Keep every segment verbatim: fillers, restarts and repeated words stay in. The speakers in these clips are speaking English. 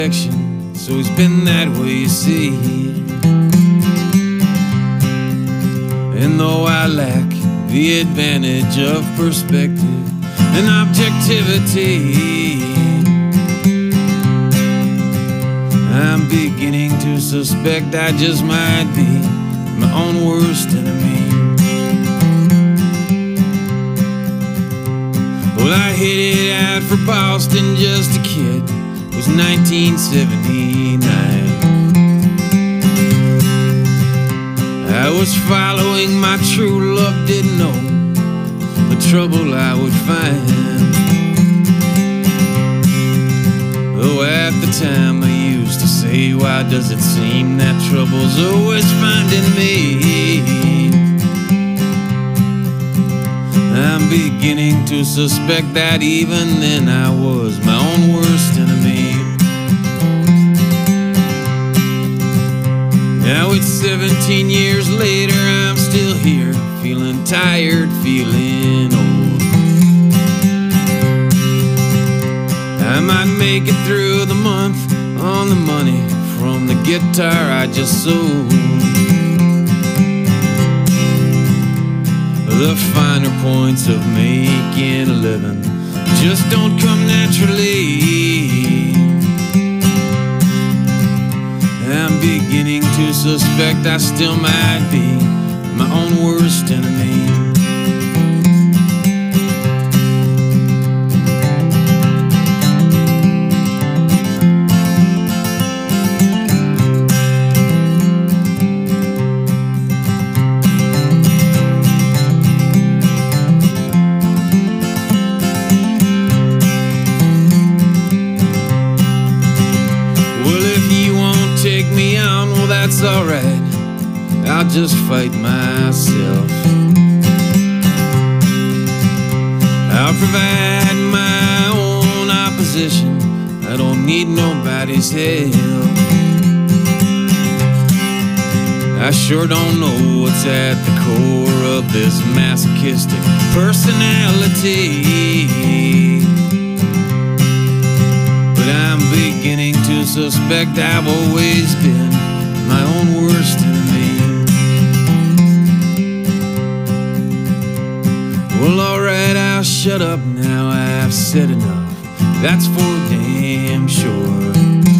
It's always been that way, you see. And though I lack the advantage of perspective and objectivity, I'm beginning to suspect I just might be my own worst enemy. Well, I headed out for Boston just a kid. It was nineteen seventy-nine. I was following my true love, didn't know the trouble I would find. Though at the time I used to say, why does it seem that trouble's always finding me? I'm beginning to suspect that even then I was my own worst enemy. Now it's seventeen years later, I'm still here, feeling tired, feeling old. I might make it through the month on the money from the guitar I just sold. The finer points of making a living just don't come naturally. I'm beginning to suspect I still might be my own worst enemy. That's alright, I'll just fight myself. I'll provide my own opposition, I don't need nobody's help. I sure don't know what's at the core of this masochistic personality, but I'm beginning to suspect I've always been my own worst enemy. Well, alright, I'll shut up now, I've said enough, that's for damn sure.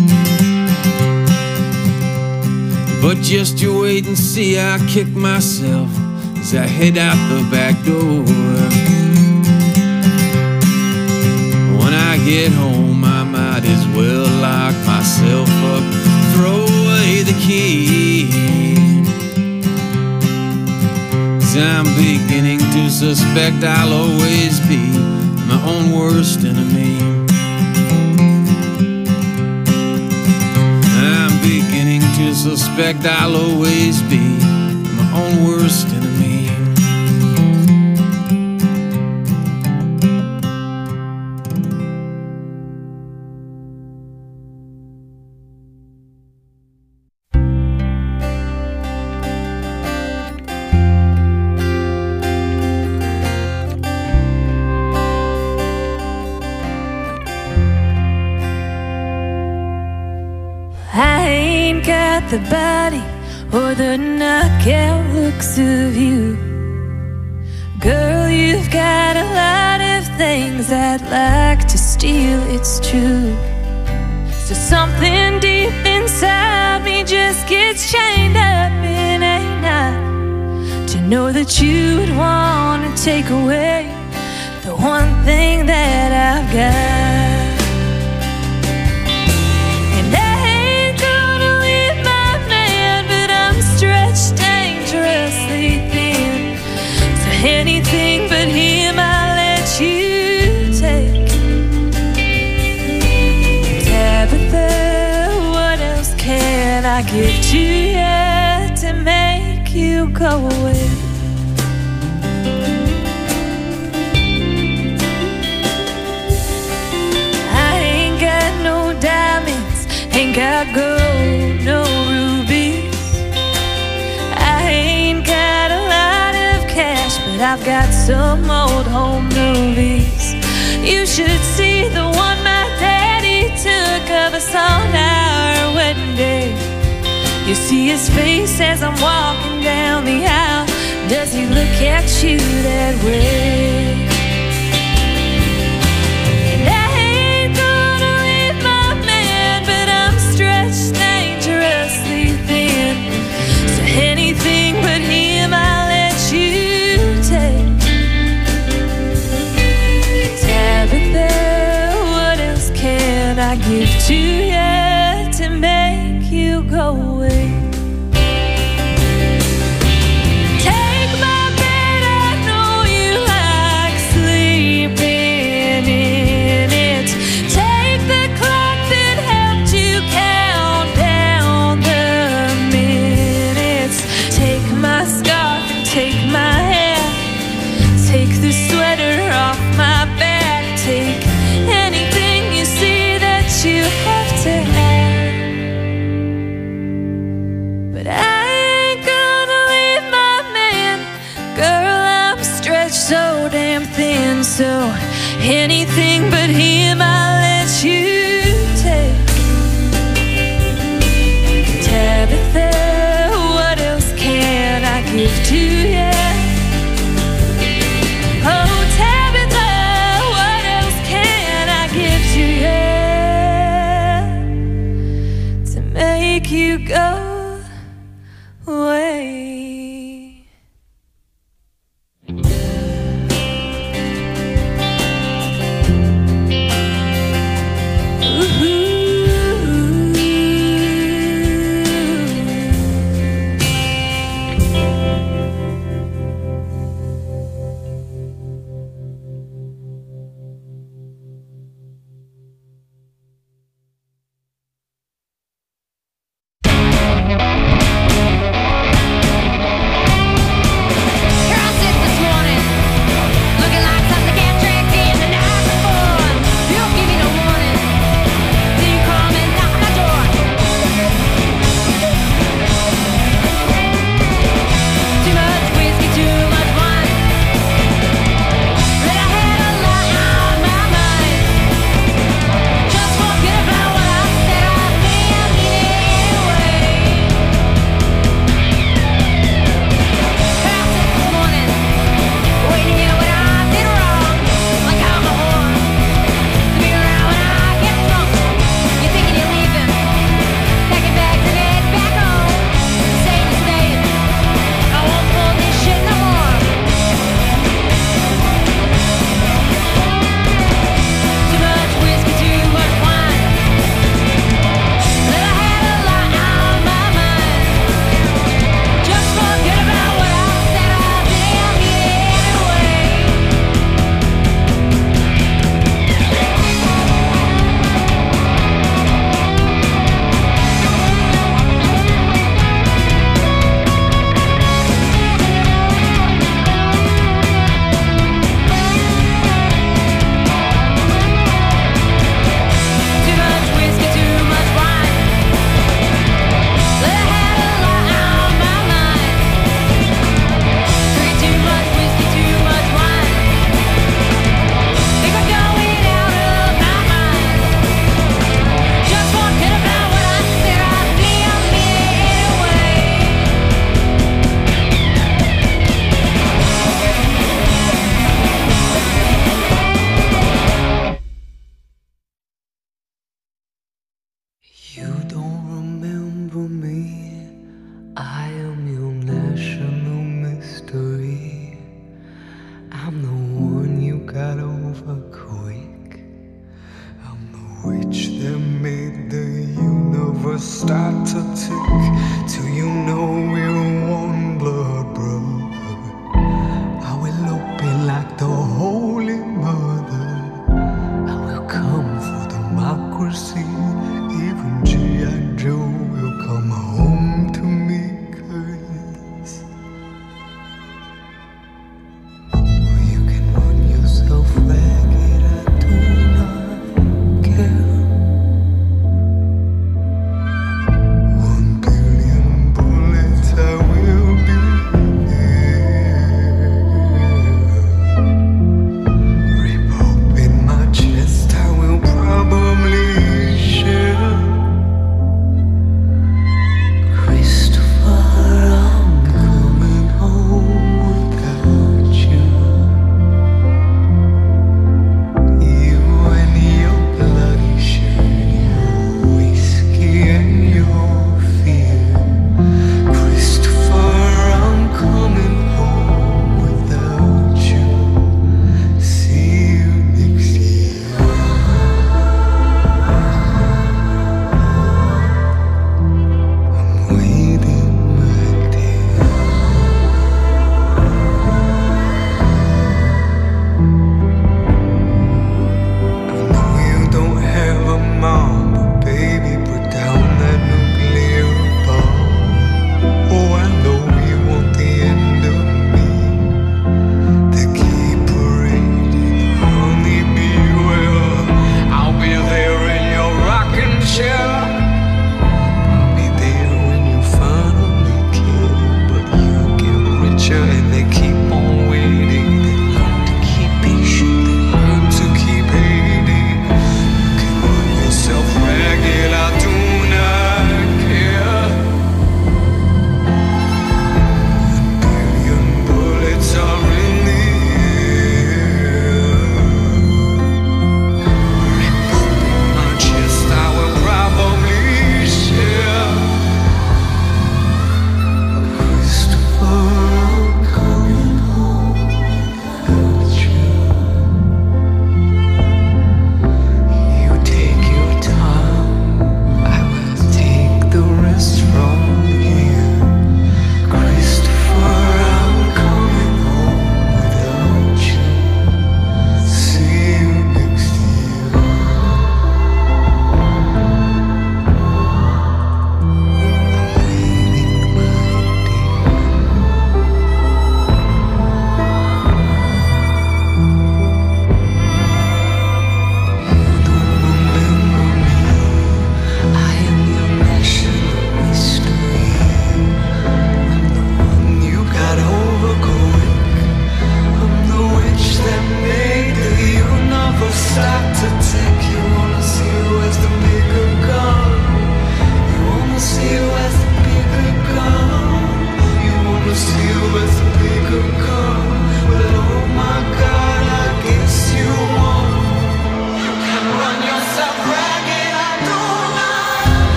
But just you wait and see, I'll kick myself as I head out the back door. When I get home, I might as well lock myself up, throw away the key, 'cause I'm beginning to suspect I'll always be my own worst enemy. I'm beginning to suspect I'll always be my own worst enemy. The body or the knockout looks of you. Girl, you've got a lot of things I'd like to steal, it's true. So something deep inside me just gets chained up in a knot, to know that you would want to take away the one thing that I've got. Anything but him I'll let you take. Tabitha, what else can I give to you to make you go away? I ain't got no diamonds, ain't got gold, no rubies. I ain't got a lot of cash, but I've got some old home movies. You should see the one my daddy took of us on our wedding day. You see his face as I'm walking down the aisle. Does he look at you that way? And I ain't gonna leave my man, but I'm stretched dangerously thin. So anything but him I'll let you take. Tabitha, what else can I give to you to make you go away? Take my bed, I know you like sleeping in it. Take the clock that helped you count down the minutes. Take my scarf and take my hair. Take the sweater off my back. Take anything you see that you have to have. But I ain't gonna leave my man. Girl, I'm stretched so damn thin. So anything but him I'll let you take. Tabitha, what else can I give to you? Oh, Tabitha, what else can I give to you to make you go away? One thing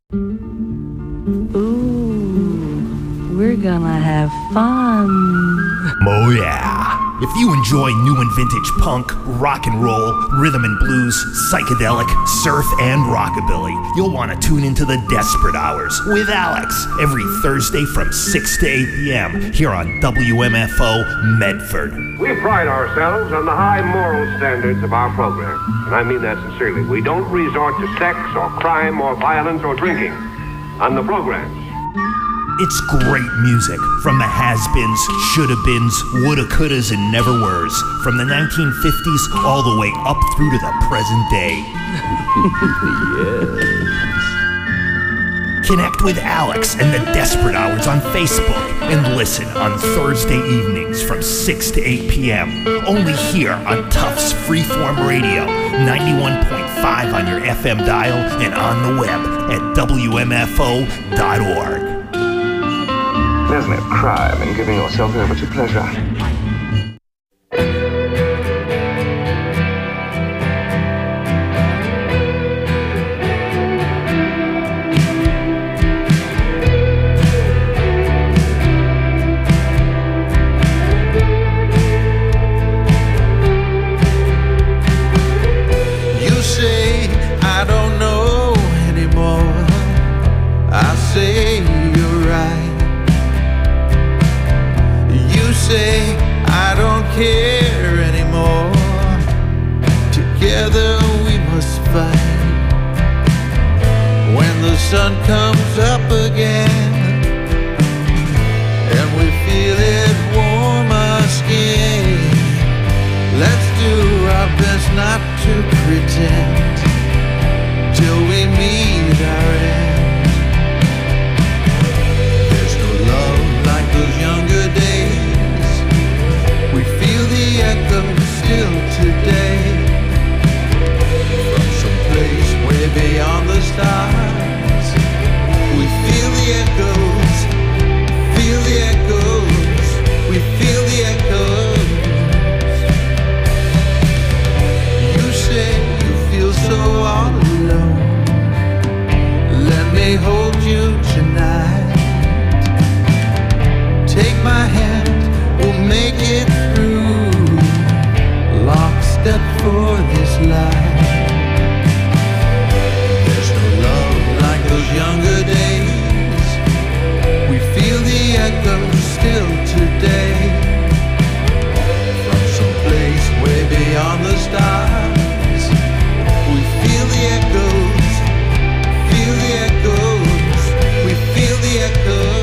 Ooh, we're gonna have fun. Oh yeah. If you enjoy new and vintage punk, rock and roll, rhythm and blues, psychedelic, surf, and rockabilly, you'll want to tune into the Desperate Hours with Alex every Thursday from six to eight p.m. here on W M F O Medford. We pride ourselves on the high moral standards of our program, and I mean that sincerely. We don't resort to sex or crime or violence or drinking on the programs. It's great music from the has-beens, shoulda-beens, woulda-couldas, and never-weres, from the nineteen fifties all the way up through to the present day. Yes. Connect with Alex and the Desperate Hours on Facebook and listen on Thursday evenings from six to eight p.m. only here on Tufts Freeform Radio, ninety-one point five on your F M dial and on the web at W M F O dot org. There's no crime in giving yourself over to pleasure. You say I don't know anymore. I say you're right. Say I don't care anymore. Together we must fight. When the sun comes up again and we feel it warm our skin, let's do our best not to pretend till we meet our end. There's no love like those younger days. We feel the echo still today, from some place way beyond the stars. We feel the echoes, feel the echoes, we feel the echoes. You say you feel so all alone. Let me hold you tonight. Take my hand, we'll make it through, lockstep for this life. There's no love like those younger days. We feel the echoes still today, from some place way beyond the stars. We feel the echoes, feel the echoes, we feel the echoes.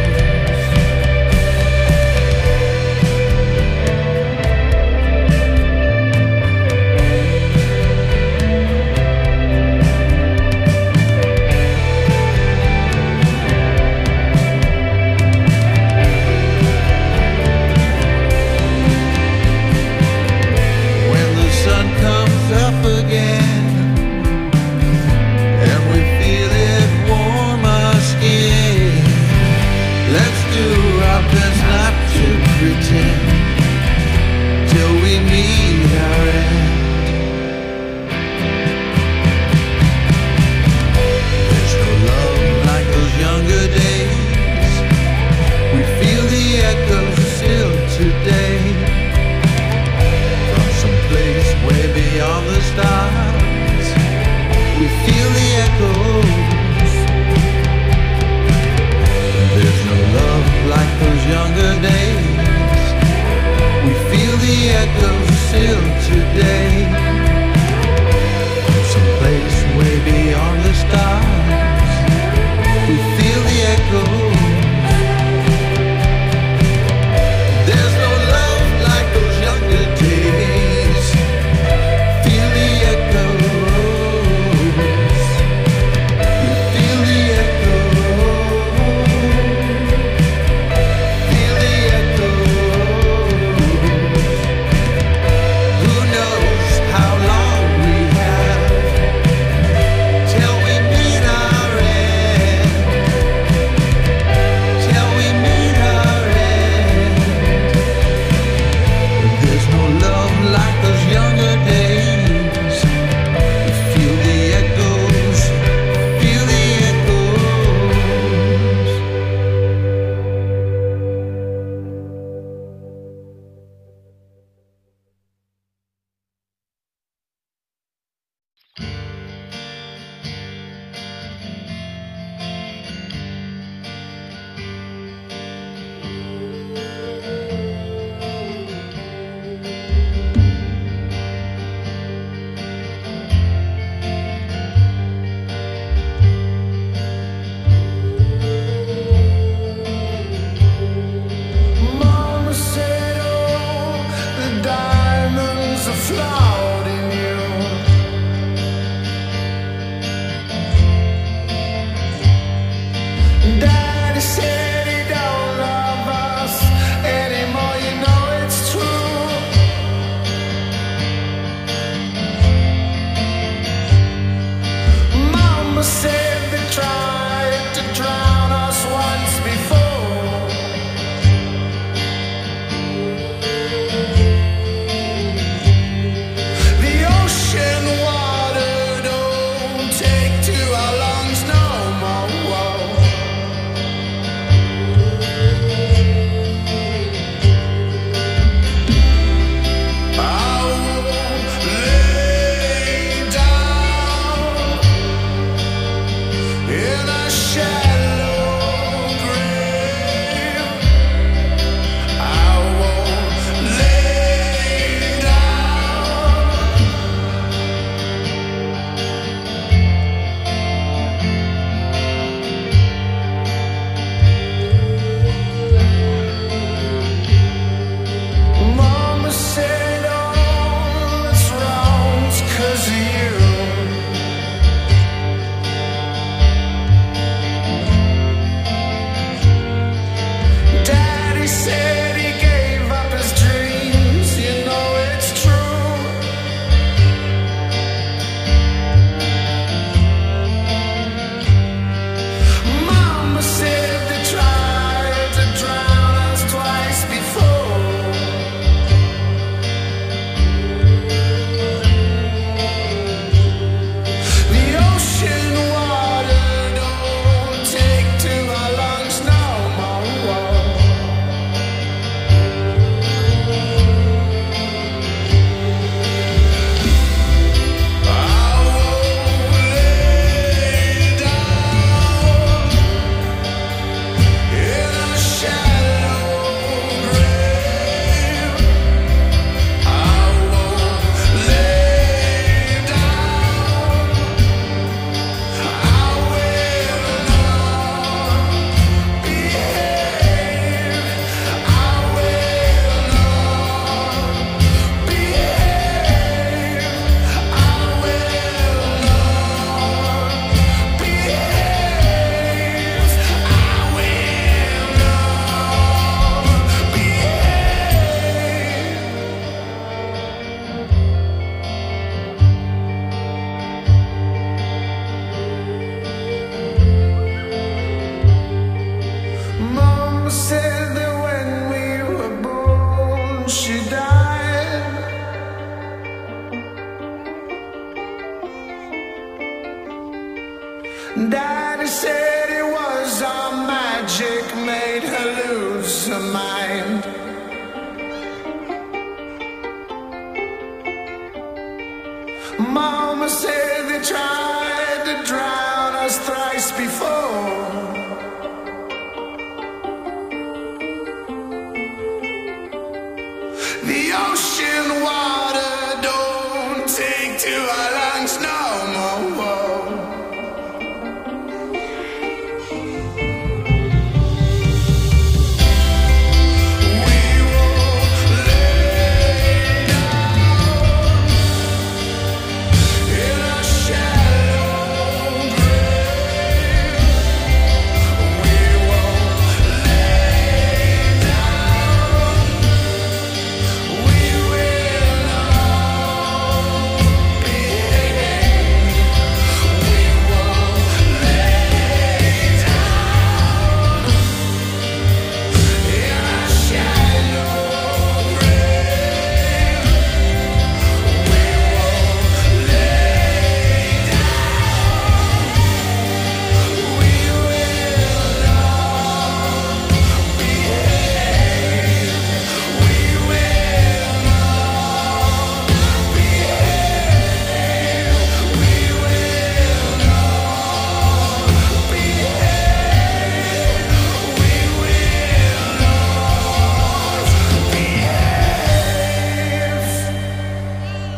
Till we meet our end. There's no love like those younger days. We feel the echoes still today, from some place way beyond the stars. We feel the echoes. There's no love like those younger days. We feel the echoes still today, from some place way beyond the stars. We feel the echoes. There's no love like those younger days. Feel the echoes. We feel the echoes. Feel the echoes. Who knows how Daddy said it was our magic made her lose her mind. Mama said they tried to drown us thrice before. The ocean water don't take to our lungs no more. We will lay down in a shallow grave. We will lay down. We will all behave. We will lay down in a shallow grave. We will lay down. We will all behave. We will all behave. We will all behave. We will all behave.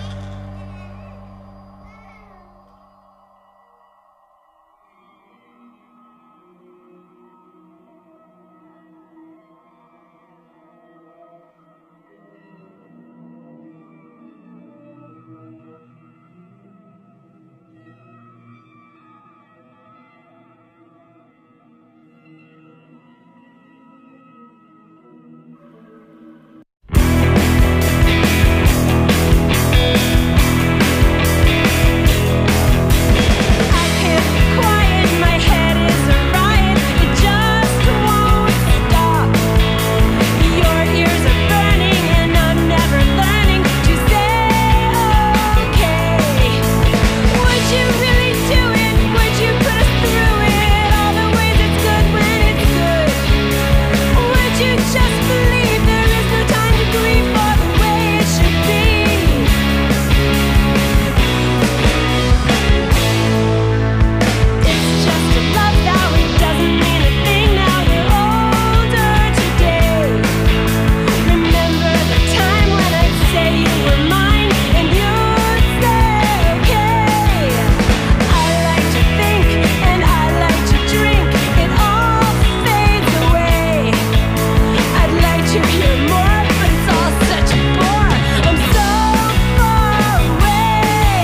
I can't be quiet, my head is a riot, it just won't stop. Your ears are burning and I'm never learning to say okay. Would you really do it? Would you put us through it? All the ways it's good when it's good. Would you just believe there is no time to grieve for the way it should be? It's just a love vow, it doesn't mean a thing now. We're older today. Remember the time when I'd say you were mine and you'd say okay. I like to think and I like to drink, it all fades away. I'd like to hear more, but it's all such a bore. I'm so far away.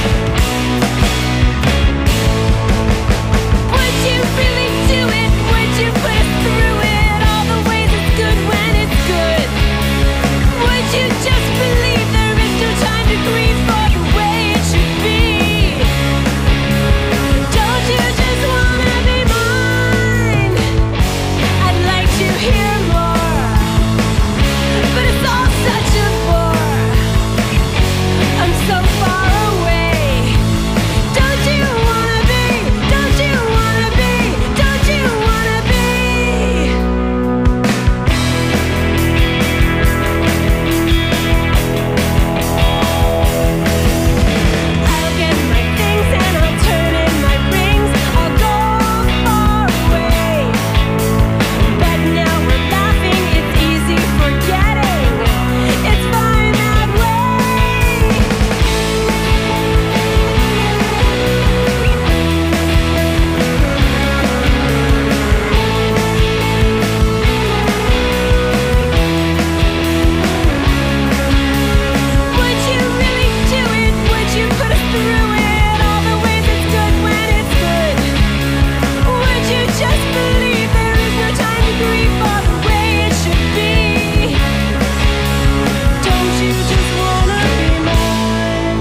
Would you really do it? Would you put us through it? All the ways it's good when it's good. Would you just believe there is no time to grieve for the way it should be? Don't you just wanna be mine? I'd like to hear more, but it's all such a bore. I'm so far away. Don't you wanna be? Don't you wanna be? Don't you wanna be? I'll get my things and I'll turn in my rings. I'll go far away. But now we're laughing, it's easy forgetting. It's fine that way. Would you really do it? Would you put us through it? All the ways it's good when it's good. Would you just believe there is no time to grieve for the way it should be? Don't you just wanna be mine?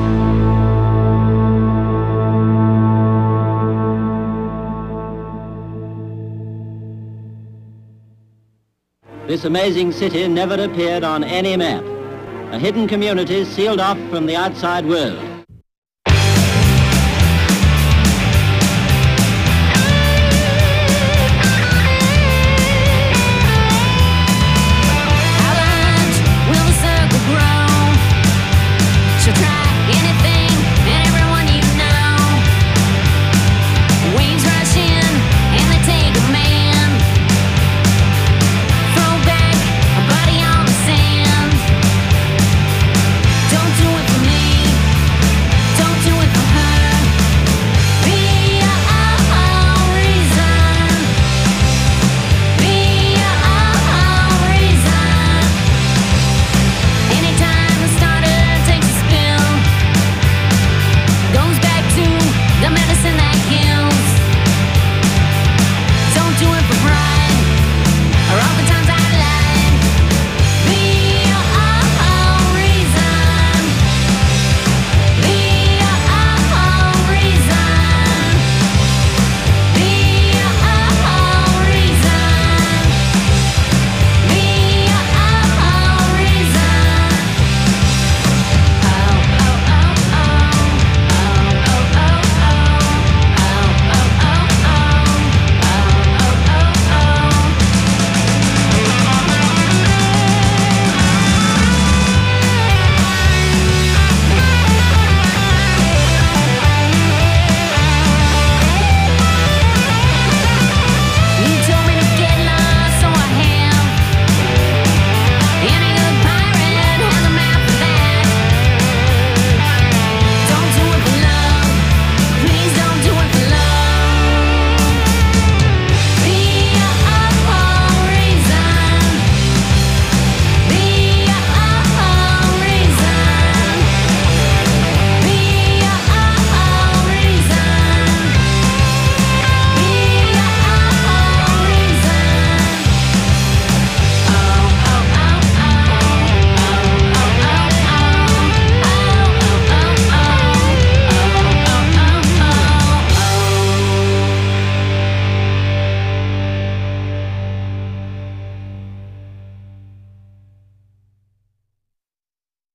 This amazing city never appeared on any map. A hidden community sealed off from the outside world.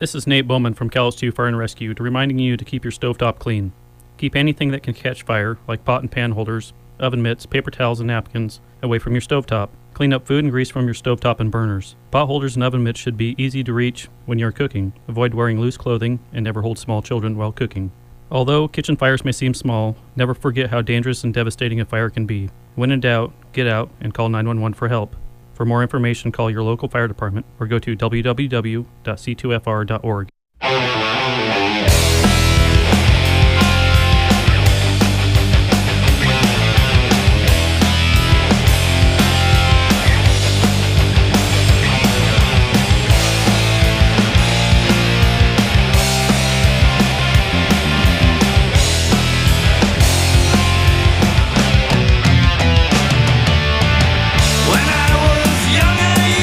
This is Nate Bowman from Cowles two Fire and Rescue, reminding you to keep your stovetop clean. Keep anything that can catch fire, like pot and pan holders, oven mitts, paper towels, and napkins, away from your stovetop. Clean up food and grease from your stovetop and burners. Pot holders and oven mitts should be easy to reach when you are cooking. Avoid wearing loose clothing and never hold small children while cooking. Although kitchen fires may seem small, never forget how dangerous and devastating a fire can be. When in doubt, get out and call nine one one for help. For more information, call your local fire department or go to w w w dot c two f r dot org.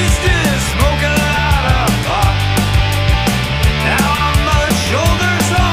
Smoke a lot of pot. Now I'm much older, so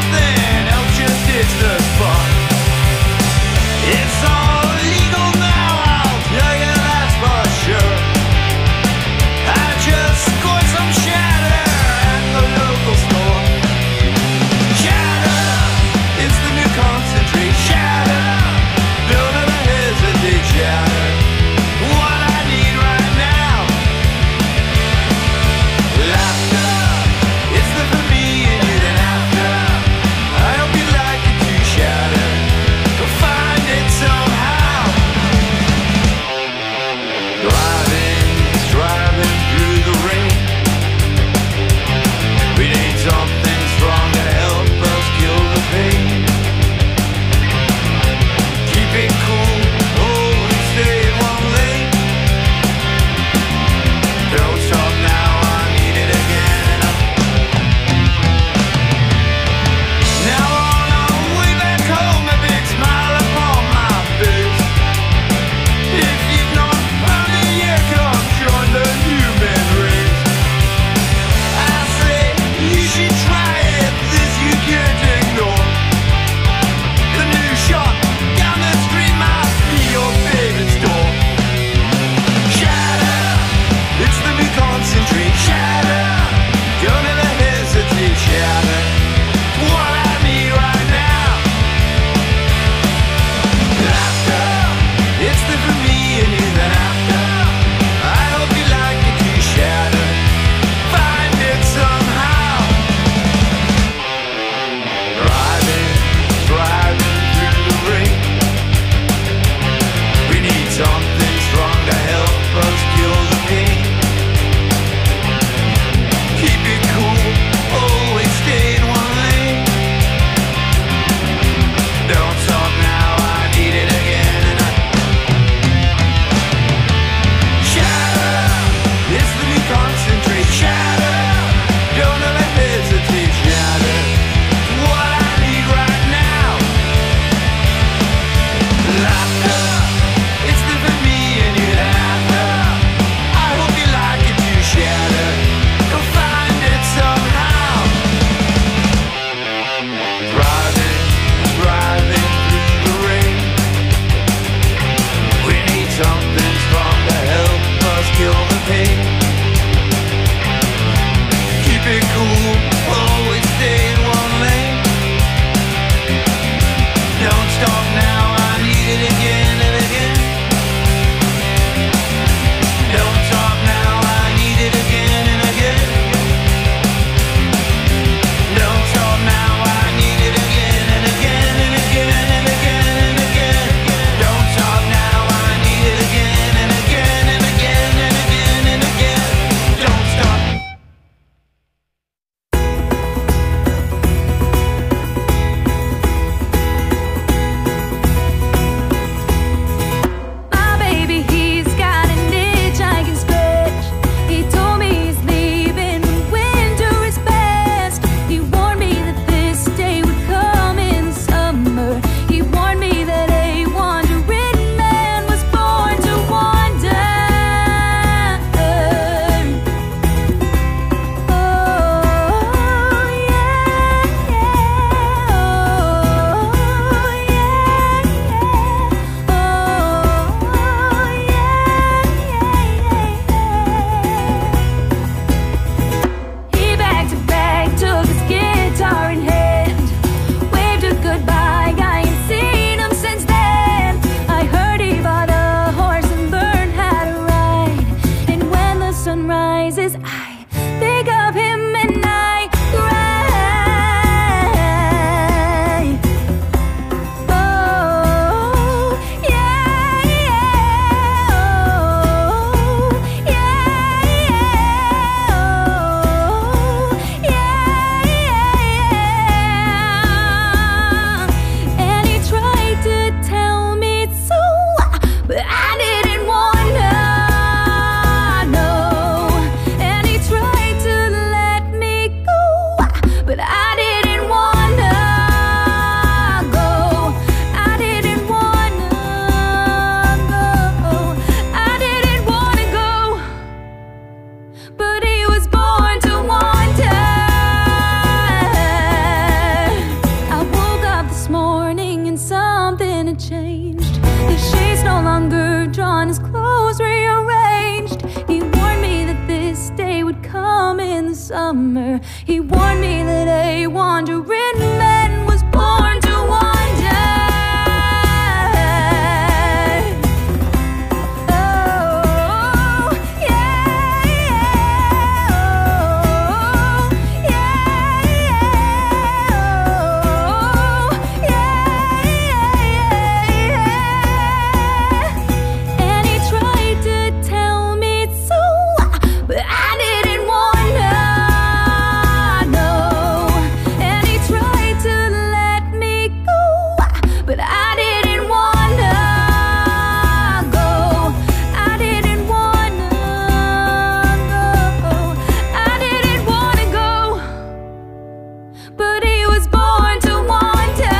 but he was born to wander.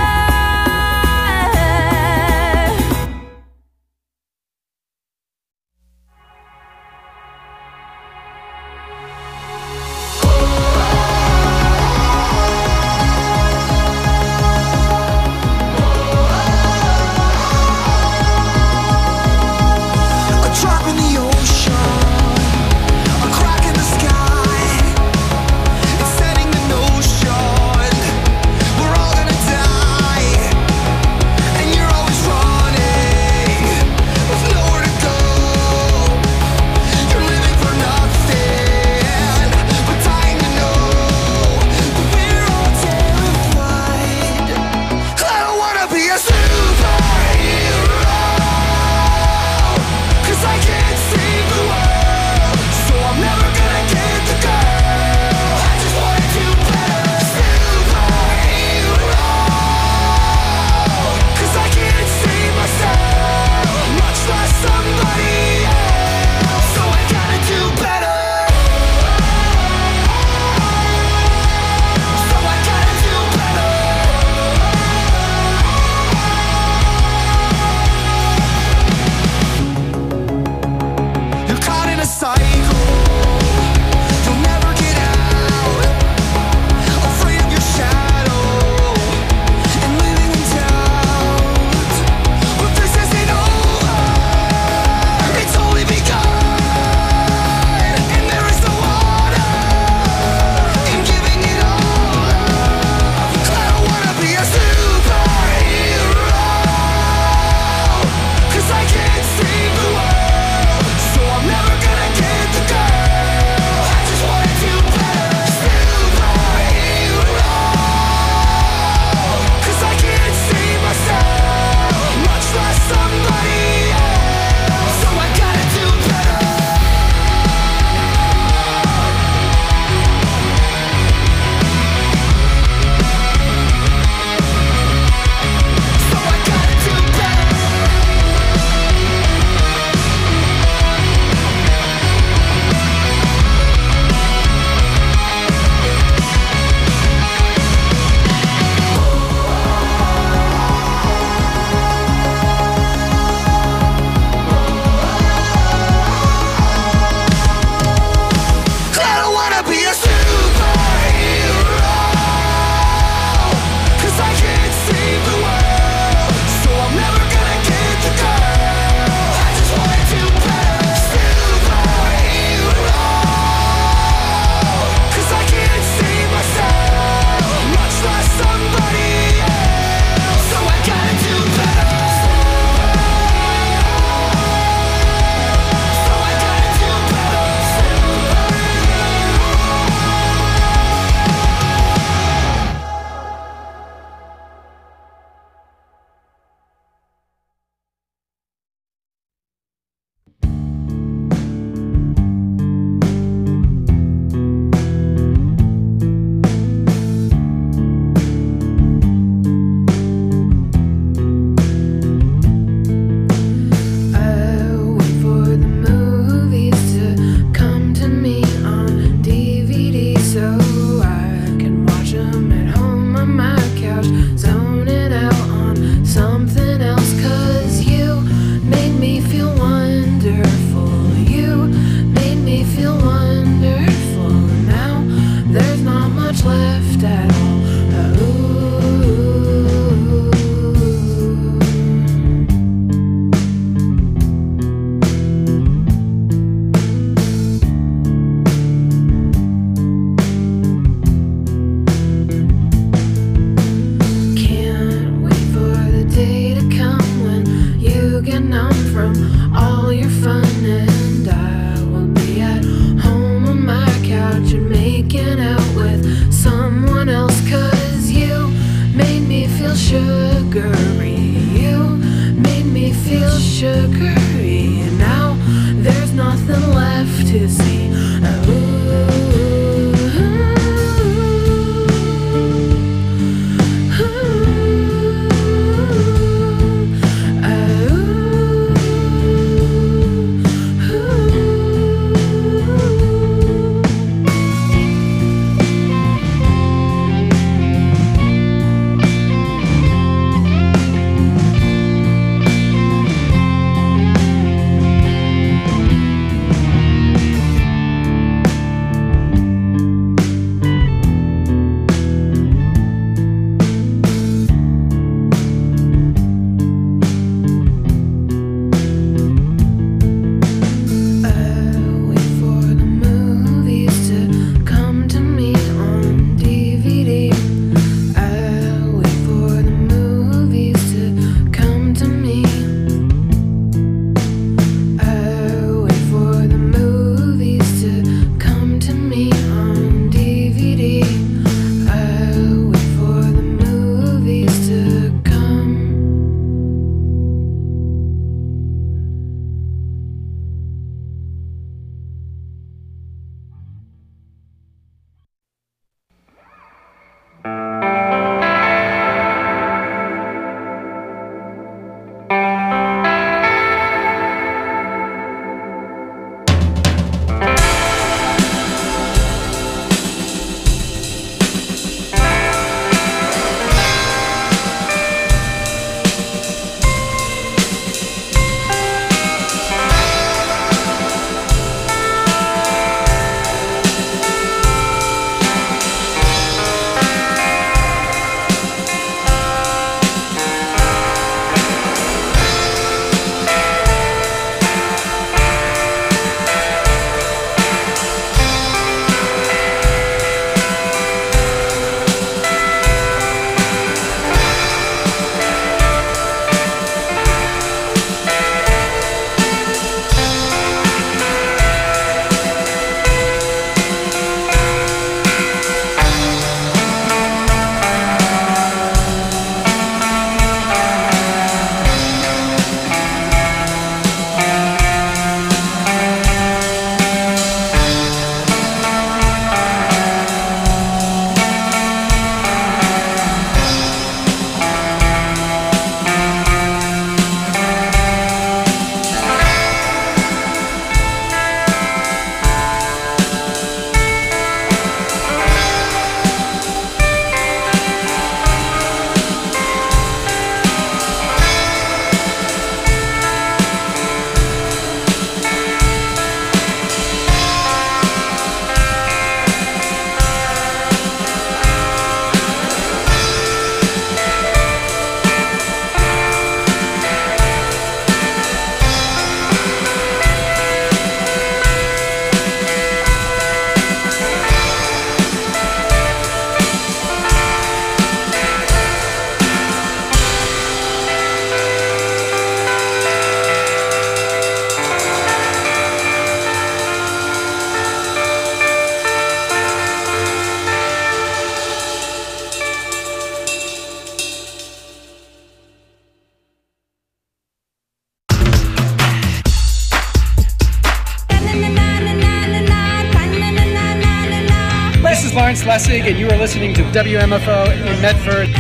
Lance Lessig, and you are listening to W M F O in Medford.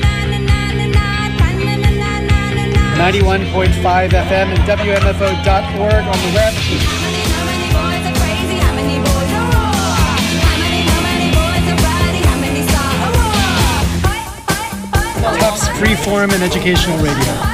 ninety-one point five F M and W M F O dot org on the web. Tufts Freeform and Educational Radio.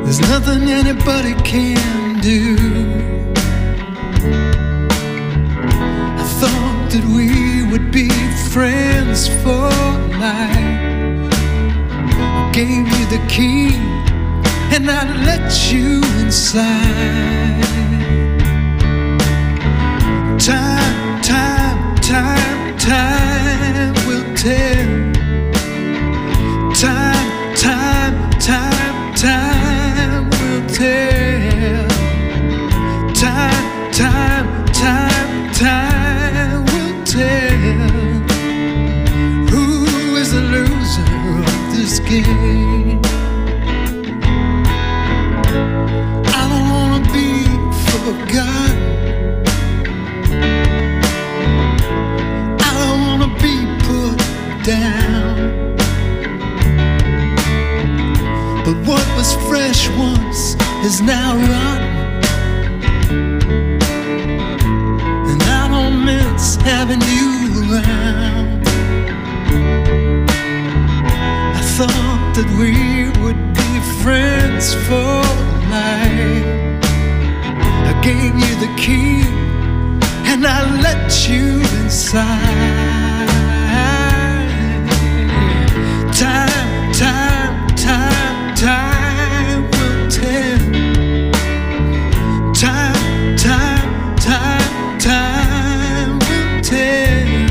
There's nothing anybody can do. I thought that we would be friends for life. I gave you the key and I let you inside. Time, time, time, time will tell. Time, time, time, time will tell. Time, time, time, time will tell. Who is the loser of this game? I don't wanna be forgotten. I don't wanna be put down. But what was fresh once is now rotten, and I don't miss having you around. I thought that we would be friends for life. I gave you the key and I let you inside. Time, time, time, time will tell. Time, time, time, time will tell.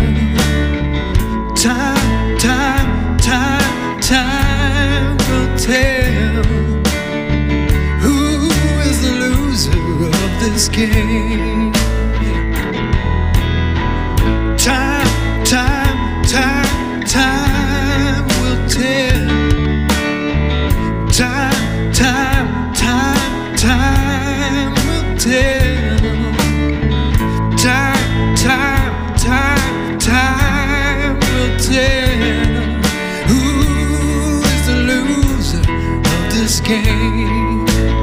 Time, time, time, time will tell. Who is the loser of this game? Time, time, time, time will tell. Time, time, time, time will tell. Time, time, time, time will tell. Who is the loser of this game?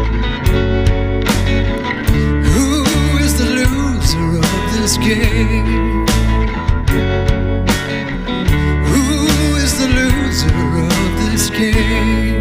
Who is the loser of this game? Who is the loser of this game?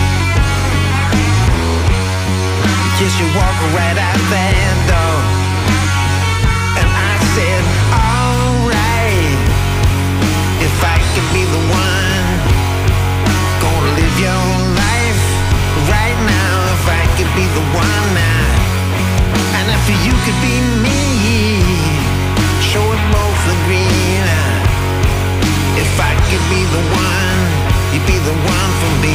Yes, you walk right out that door. could be the one, gonna live your life right now. If I could be the one now, and if you could be me, show it both agree. If I could be the one, you'd be the one for me.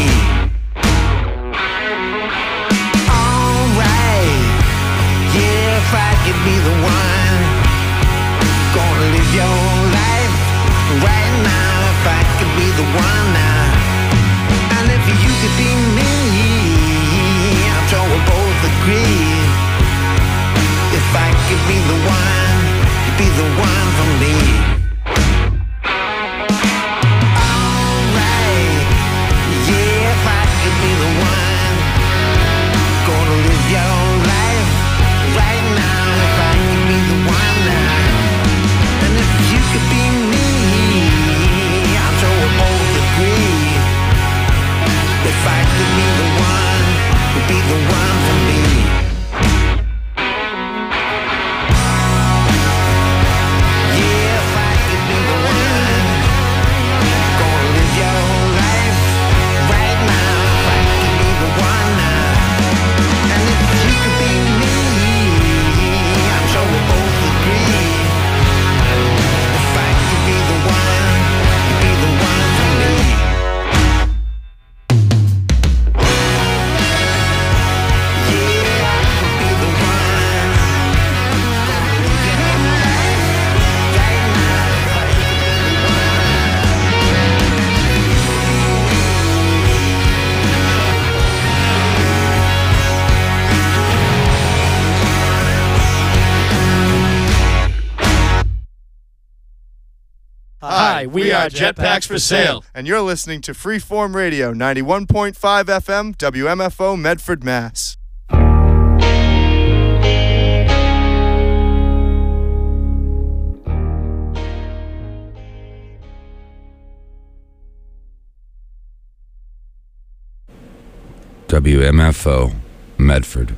Alright, yeah, if I could be the one, gonna live your life right now. If I could be the one now, and if you could be me, I'm sure we'll both agree. If I could be the one, you'd be the one for me. Alright, yeah, if I could be the one, gonna live your life right now. If I could be the one now, and if you could be me, I'm sure we'll both agree. If I could be the one, you'd be the one for me. Hi, we are Jetpacks for Sale, and you're listening to Freeform Radio, ninety-one point five F M, W M F O, Medford, Mass. W M F O, Medford.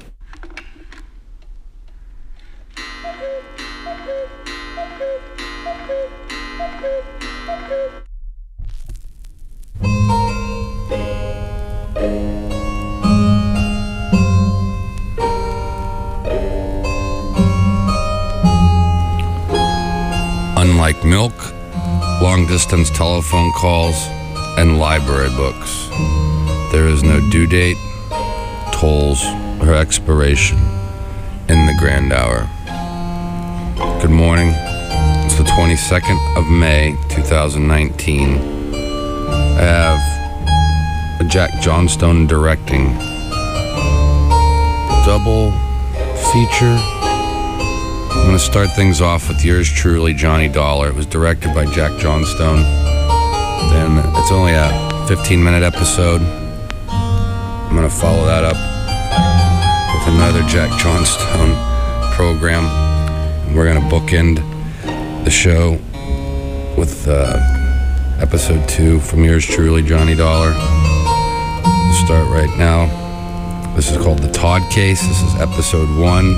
Unlike milk, long-distance telephone calls, and library books, there is no due date, tolls, or expiration in the grand hour. Good morning. It's the twenty-second of May, two thousand nineteen. I have a Jack Johnstone directing double feature. I'm going to start things off with yours truly, Johnny Dollar. It was directed by Jack Johnstone. Then it's only a fifteen minute episode. I'm going to follow that up with another Jack Johnstone program. We're going to bookend the show with uh, episode two from yours truly, Johnny Dollar. We'll start right now. This is called The Todd Case. This is episode one.